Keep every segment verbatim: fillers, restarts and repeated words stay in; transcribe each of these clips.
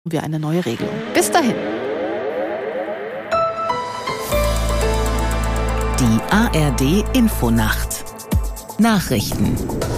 wir eine neue Regelung. Bis dahin. Die A R D Infonacht. Nachrichten.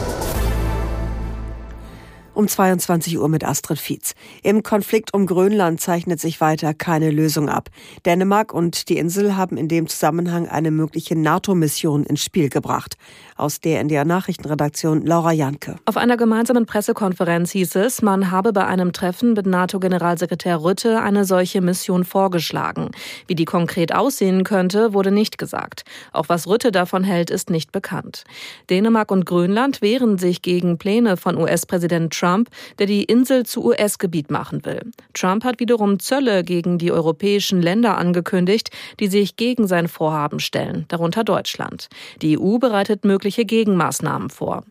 Um zweiundzwanzig Uhr mit Astrid Fietz. Im Konflikt um Grönland zeichnet sich weiter keine Lösung ab. Dänemark und die Insel haben in dem Zusammenhang eine mögliche NATO-Mission ins Spiel gebracht. Aus der N D R-Nachrichtenredaktion Laura Janke. Auf einer gemeinsamen Pressekonferenz hieß es, man habe bei einem Treffen mit NATO-Generalsekretär Rutte eine solche Mission vorgeschlagen. Wie die konkret aussehen könnte, wurde nicht gesagt. Auch was Rutte davon hält, ist nicht bekannt. Dänemark und Grönland wehren sich gegen Pläne von U S-Präsident Trump. Trump, der die Insel zu U S-Gebiet machen will. Trump hat wiederum Zölle gegen die europäischen Länder angekündigt, die sich gegen sein Vorhaben stellen, darunter Deutschland. Die E U bereitet mögliche Gegenmaßnahmen vor.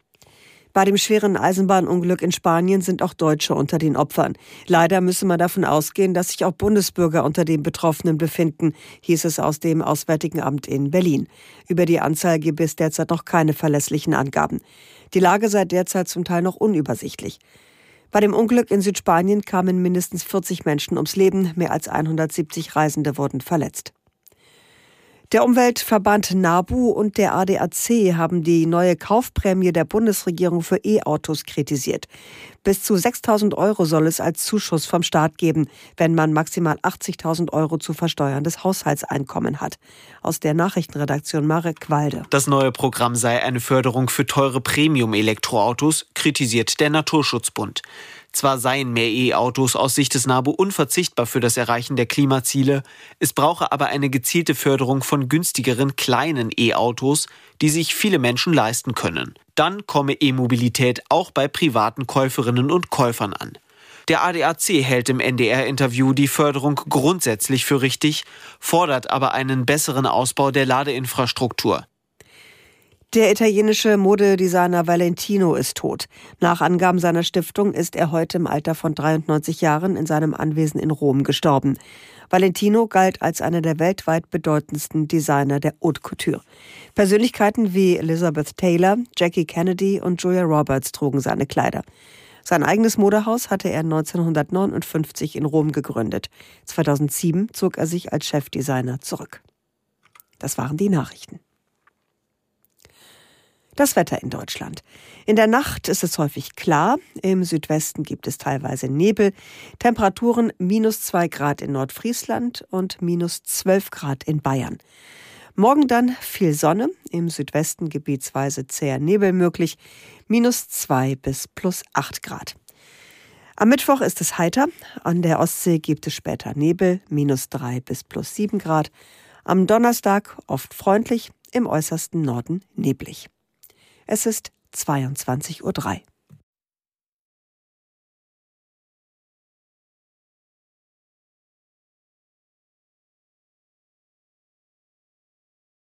Bei dem schweren Eisenbahnunglück in Spanien sind auch Deutsche unter den Opfern. Leider müsse man davon ausgehen, dass sich auch Bundesbürger unter den Betroffenen befinden, hieß es aus dem Auswärtigen Amt in Berlin. Über die Anzahl gibt es derzeit noch keine verlässlichen Angaben. Die Lage sei derzeit zum Teil noch unübersichtlich. Bei dem Unglück in Südspanien kamen mindestens vierzig Menschen ums Leben, mehr als hundertsiebzig Reisende wurden verletzt. Der Umweltverband NABU und der A D A C haben die neue Kaufprämie der Bundesregierung für E-Autos kritisiert. Bis zu sechstausend Euro soll es als Zuschuss vom Staat geben, wenn man maximal achtzigtausend Euro zu versteuerndes Haushaltseinkommen hat. Aus der Nachrichtenredaktion Marek Walde. Das neue Programm sei eine Förderung für teure Premium-Elektroautos, kritisiert der Naturschutzbund. Zwar seien mehr E-Autos aus Sicht des NABU unverzichtbar für das Erreichen der Klimaziele, es brauche aber eine gezielte Förderung von günstigeren kleinen E-Autos, die sich viele Menschen leisten können. Dann komme E-Mobilität auch bei privaten Käuferinnen und Käufern an. Der A D A C hält im N D R-Interview die Förderung grundsätzlich für richtig, fordert aber einen besseren Ausbau der Ladeinfrastruktur. Der italienische Modedesigner Valentino ist tot. Nach Angaben seiner Stiftung ist er heute im Alter von dreiundneunzig Jahren in seinem Anwesen in Rom gestorben. Valentino galt als einer der weltweit bedeutendsten Designer der Haute Couture. Persönlichkeiten wie Elizabeth Taylor, Jackie Kennedy und Julia Roberts trugen seine Kleider. Sein eigenes Modehaus hatte er neunzehnhundertneunundfünfzig in Rom gegründet. zweitausendsieben zog er sich als Chefdesigner zurück. Das waren die Nachrichten. Das Wetter in Deutschland. In der Nacht ist es häufig klar. Im Südwesten gibt es teilweise Nebel. Temperaturen minus zwei Grad in Nordfriesland und minus zwölf Grad in Bayern. Morgen dann viel Sonne. Im Südwesten gebietsweise zäher Nebel möglich. Minus zwei bis plus acht Grad. Am Mittwoch ist es heiter. An der Ostsee gibt es später Nebel. Minus drei bis plus sieben Grad. Am Donnerstag oft freundlich. Im äußersten Norden neblig. Es ist zweiundzwanzig Uhr drei.